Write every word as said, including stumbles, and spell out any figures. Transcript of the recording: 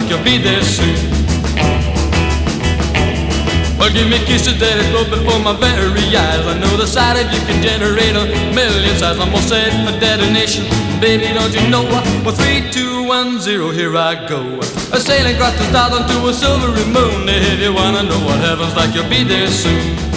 like you'll be there soon. Well, give me kisses that explode before my very eyes. I know the sight of you can generate a million sighs. I'm all set for detonation. Baby, don't you know? Well, three, two, one, zero, here I go. A sailing across the stars onto a silvery moon. If you wanna know what heaven's like, you'll be there soon.